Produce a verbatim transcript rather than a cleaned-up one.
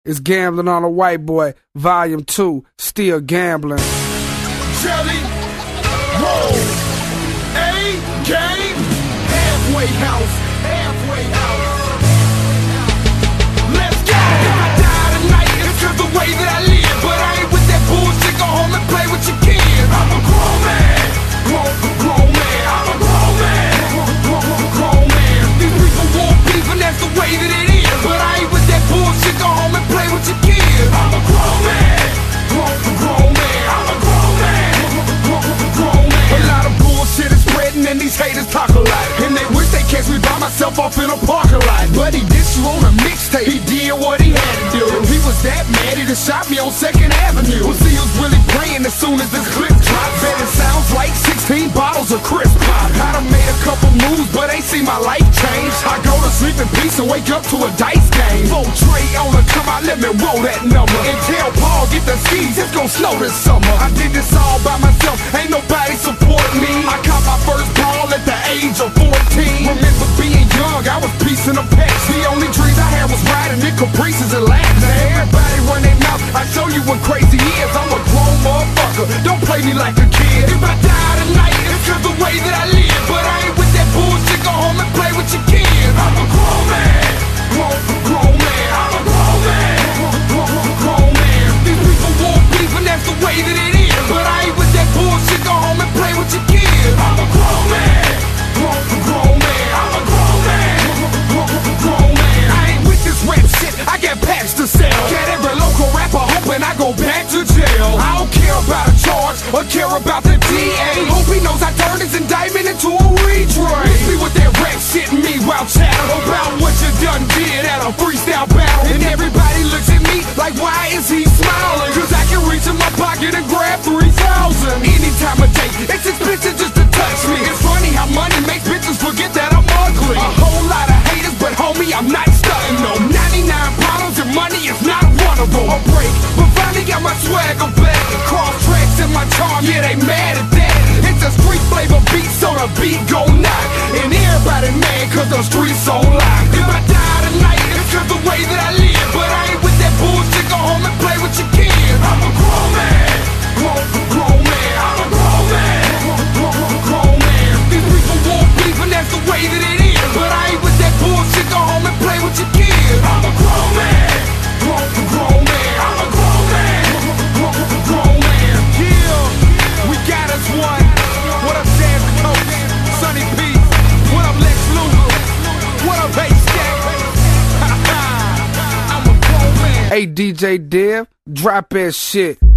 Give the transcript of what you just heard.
It's Gambling on a White Boy, Volume two, Still Gambling. Jelly, roll, A-game, halfway house, halfway house. Let's go! If I die tonight, it's cause the way that I live. But I ain't with that bullshit, go home and play with your kids. I'm a grown man, grown, grown man. I'm a grown man, grown, grown, grown man. These people want beef and that's the way that it is. But I ain't with that bullshit, go home and play with your kids. I'm a grown man, grown, grown man. I'm a grown man, grown, grown man. A lot of bullshit is spreading and these haters talk a lot. And they wish they catch me by myself off in a parking lot. But he dissed you on a mixtape, he did what he had to do. If he was that mad, he just shot me on second Avenue. We'll see who's really playing as soon as this clip drops. Bet it sounds like sixteen bottles of crisp pop. I done made a couple moves, but ain't seen my life change. I go to sleep in peace and wake up to a dice game. Vote Trey on the come out, let me roll that number. And tell Paul, get the skis, it's gon' snow this summer. I did this all by myself, ain't nobody support me. I caught my first ball at the age of fourteen. Remember being young, I was piecing a packs. The only dreams I had was riding in Caprices and laughing. Now everybody run their mouth, I show you what crazy is. I'm a grown motherfucker, don't play me like a kid. If I die tonight, it's cause the way that I live. But I ain't with that bullshit, go home and play with your kids. I'm a grown man, grown, grown man. I'm a grown man, grown, grown, grown man. These people want beef and that's the way that it is. But I ain't with that bullshit, go home and play with your kids. I'm a grown man, grown, grown man. I'm a grown man, grown, grown man. I ain't with this rap shit, I got packs to sell. Got every local rapper hoping I go back to jail. I don't care about a charge or care about the D A. Hope he knows I turned his indictment into a retrain. See what that rap shit me while chatter about what you done did at a freestyle battle. And everybody looks at me like, why is he smiling? Cause I can reach in my pocket and grab three thousand any time of day. It's expensive just to touch me. It's funny how money makes bitches forget that I'm ugly. A whole lot of haters, but homie, I'm not stunting no. ninety-nine problems and money is not one of them. A break, but finally got my swagger back. Cross tracks in my charm, yeah, they mad at that. It's a street flavor beat, so the beat go knock. And everybody mad cause the streets on lock. If I die tonight, it's cause the way that I live. But I ain't with that bullshit, go home and play with your kids. I'm a grown man, grown, grown man. I'm a grown man, grown, grown, grown man. These people want beef and that's the way that it is. But I ain't with that bullshit, go home and play with your kids. I'm a grown man, grown, grown man. I'm a grown man, grown, grown man. Yeah, we got us one. What up, Jazz Coach, Sonny P? What up, Lex Luger? What up, Haystack? I'm a grown man. Hey, D J Dev, drop that shit.